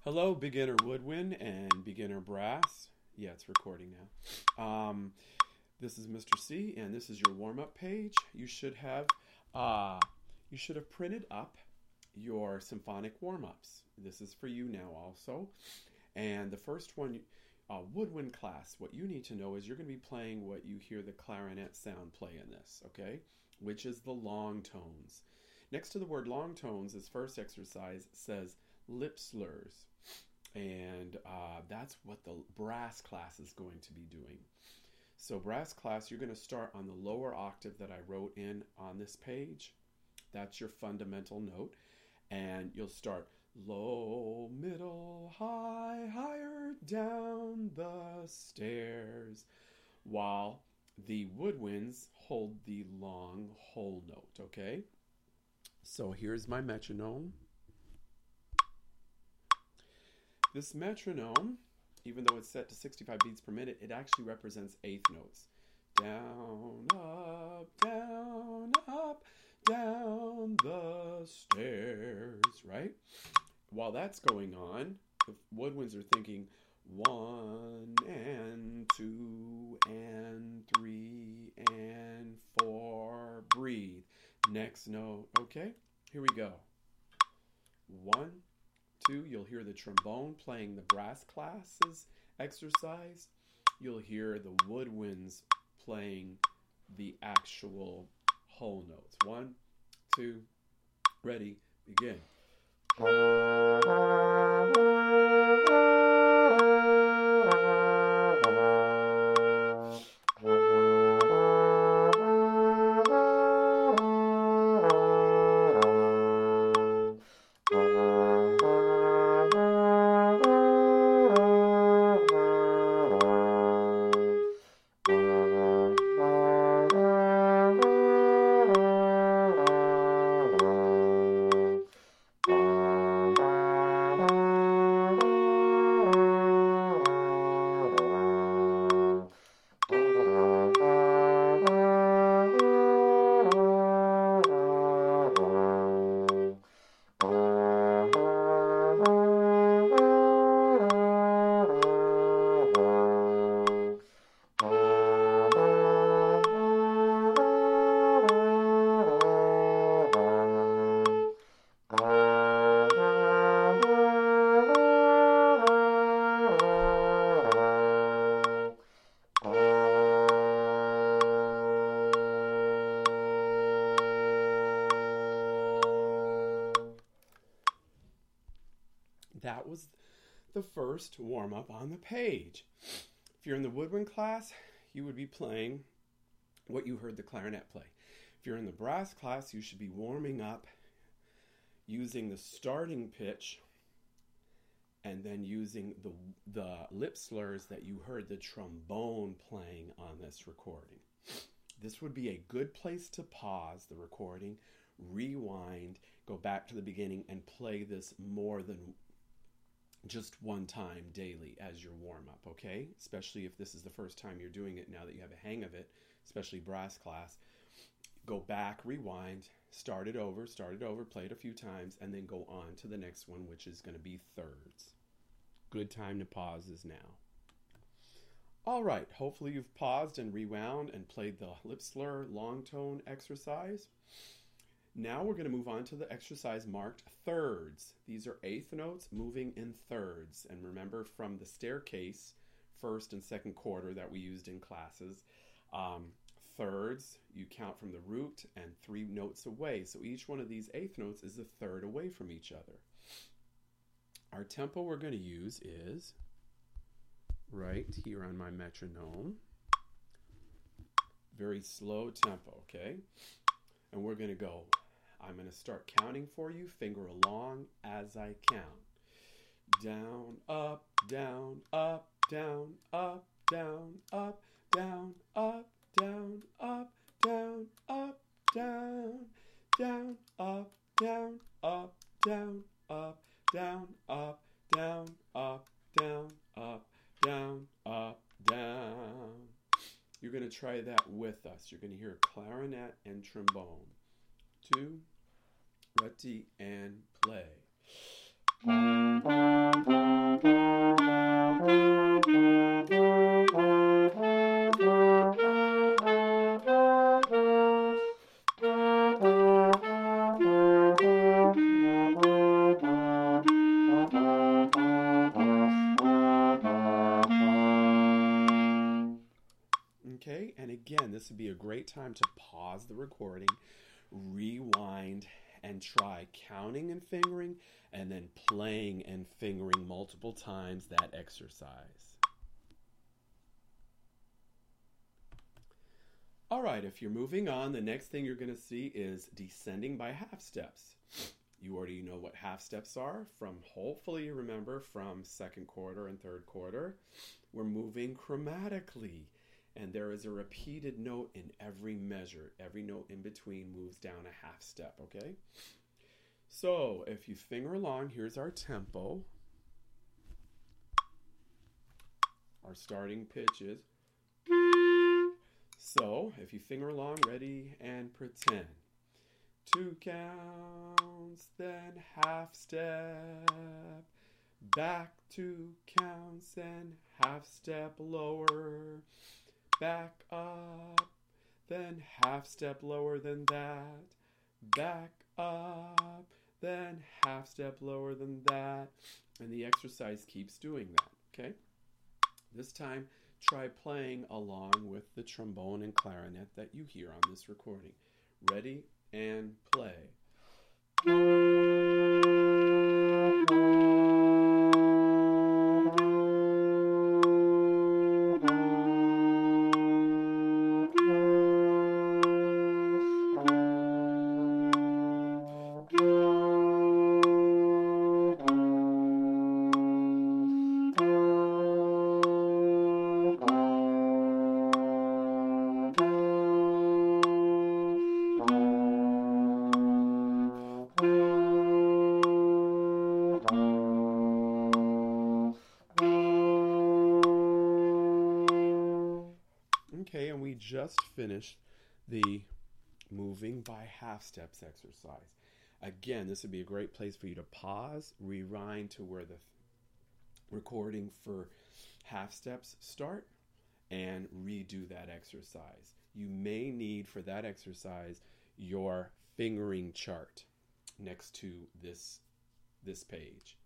Hello, beginner woodwind and beginner brass. Yeah, it's recording now. This is Mr. C, and this is your warm-up page. Uh, you should have printed up your symphonic warm-ups. This is for you now also. And the first one, woodwind class. What you need to know is you're going to be playing what you hear the clarinet sound play in this, okay? Which is the long tones. Next to the word long tones, this first exercise says lip slurs. And that's what the brass class is going to be doing. So brass class, you're going to start on the lower octave that I wrote in on this page. That's your fundamental note. And you'll start low, middle, high, higher, down the stairs, while the woodwinds hold the long whole note, okay? So here's my metronome. This metronome, even though it's set to 65 beats per minute, it actually represents eighth notes. Down, up, down, up, down the stairs, right? While that's going on, the woodwinds are thinking 1 and 2 and 3 and 4, breathe. Next note, okay? Here we go. 1, 2, you'll hear the trombone playing the brass classes exercise. You'll hear the woodwinds playing the actual whole notes. 1, 2, ready, begin. That was the first warm-up on the page. If you're in the woodwind class, you would be playing what you heard the clarinet play. If you're in the brass class, you should be warming up using the starting pitch and then using the lip slurs that you heard the trombone playing on this recording. This would be a good place to pause the recording, rewind, go back to the beginning, and play this more than just one time daily as your warm-up, okay? Especially if this is the first time you're doing it now that you have a hang of it, especially brass class. Go back, rewind, start it over, play it a few times, and then go on to the next one, which is going to be thirds. Good time to pause is now. All right, hopefully you've paused and rewound and played the lip slur long tone exercise. Now we're going to move on to the exercise marked thirds. These are eighth notes moving in thirds. And remember from the staircase, first and second quarter that we used in classes, thirds, you count from the root and 3 notes away. So each one of these eighth notes is a third away from each other. Our tempo we're going to use is right here on my metronome. Very slow tempo, okay? And we're going to go. I'm going to start counting for you, finger along as I count. Down, up, down, up, down, up, down, up, down, up, down, up, down, up, down, down, up, down, up, down, up, down, up, down, up, down, up, down, up, down. You're going to try that with us. You're going to hear clarinet and trombone. 2, ready, and play. this would be a great time to pause the recording, rewind, and try counting and fingering, and then playing and fingering multiple times that exercise. All right, if you're moving on, the next thing you're going to see is descending by half steps. You already know what half steps are from, hopefully you remember, from second quarter and third quarter. We're moving chromatically, and there is a repeated note in every measure. Every note in between moves down a half step, okay? So if you finger along, here's our tempo. Our starting pitch is. So if you finger along, ready and pretend. 2 counts, then half step. Back 2 counts, then half step lower. Back up, then half step lower than that. Back up, then half step lower than that. And the exercise keeps doing that, okay? This time, try playing along with the trombone and clarinet that you hear on this recording. Ready and play. Okay, and we just finished the moving by half steps exercise. Again, this would be a great place for you to pause, rewind to where the recording for half steps start, and redo that exercise. You may need for that exercise your fingering chart next to this page.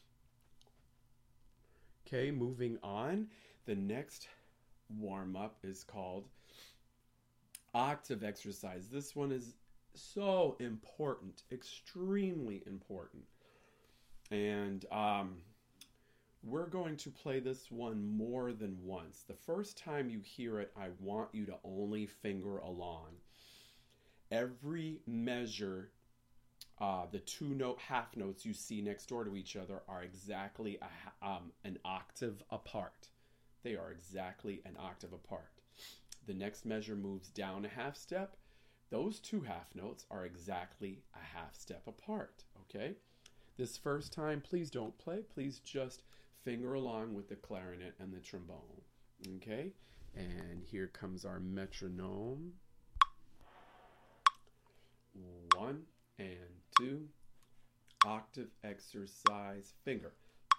Okay, moving on. The next warm-up is called octave exercise. This one is so important, extremely important. And we're going to play this one more than once. The first time you hear it, I want you to only finger along. Every measure, the 2 half notes you see next door to each other are exactly an octave apart. They are exactly an octave apart. The next measure moves down a half step. Those 2 half notes are exactly a half step apart, okay? This first time, please don't play. Please just finger along with the clarinet and the trombone, okay? And here comes our metronome. 1 and 2. Octave exercise, finger.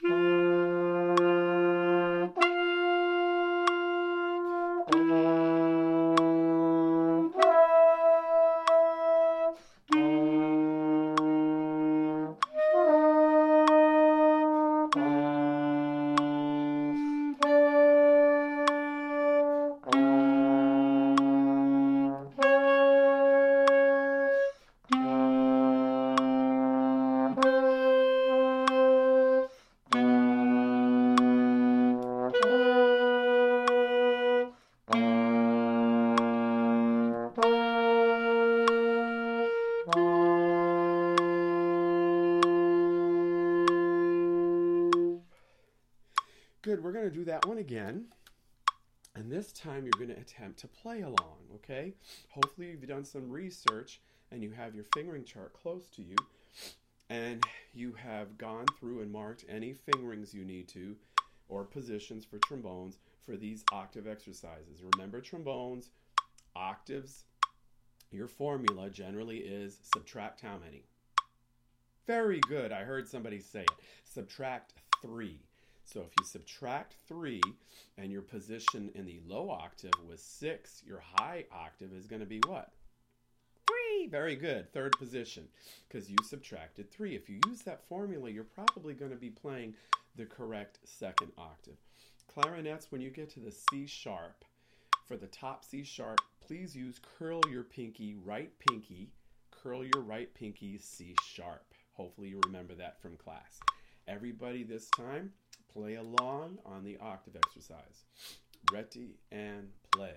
Good, we're going to do that one again. And this time you're going to attempt to play along, okay? Hopefully you've done some research and you have your fingering chart close to you and you have gone through and marked any fingerings you need to or positions for trombones for these octave exercises. Remember, trombones, octaves, your formula generally is subtract how many? Very good. I heard somebody say it. Subtract 3. So if you subtract 3 and your position in the low octave was 6, your high octave is going to be what? 3. Very good. Third position, because you subtracted 3. If you use that formula, you're probably going to be playing the correct second octave. Clarinets, when you get to the C sharp, For the top C sharp, please use curl your right pinky C sharp. Hopefully you remember that from class. Everybody this time, play along on the octave exercise. Ready and play.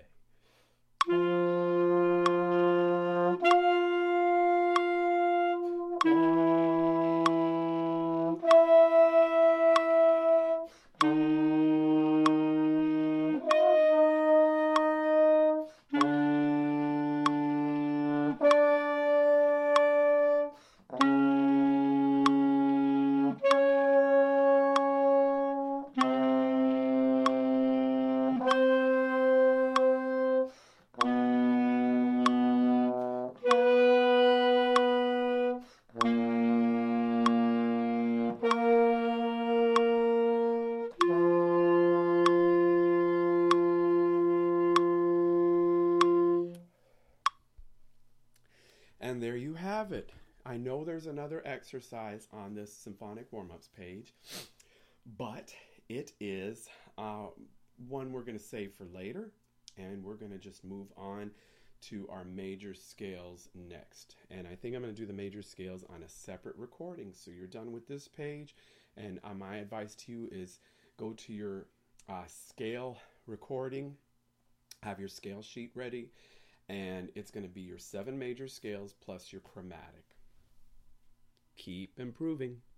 And there you have it. I know there's another exercise on this symphonic warm-ups page, but it is one we're going to save for later, and we're going to just move on to our major scales next. And I think I'm going to do the major scales on a separate recording. So you're done with this page, and my advice to you is go to your scale recording, have your scale sheet ready, and it's going to be your 7 major scales plus your chromatic. Keep improving.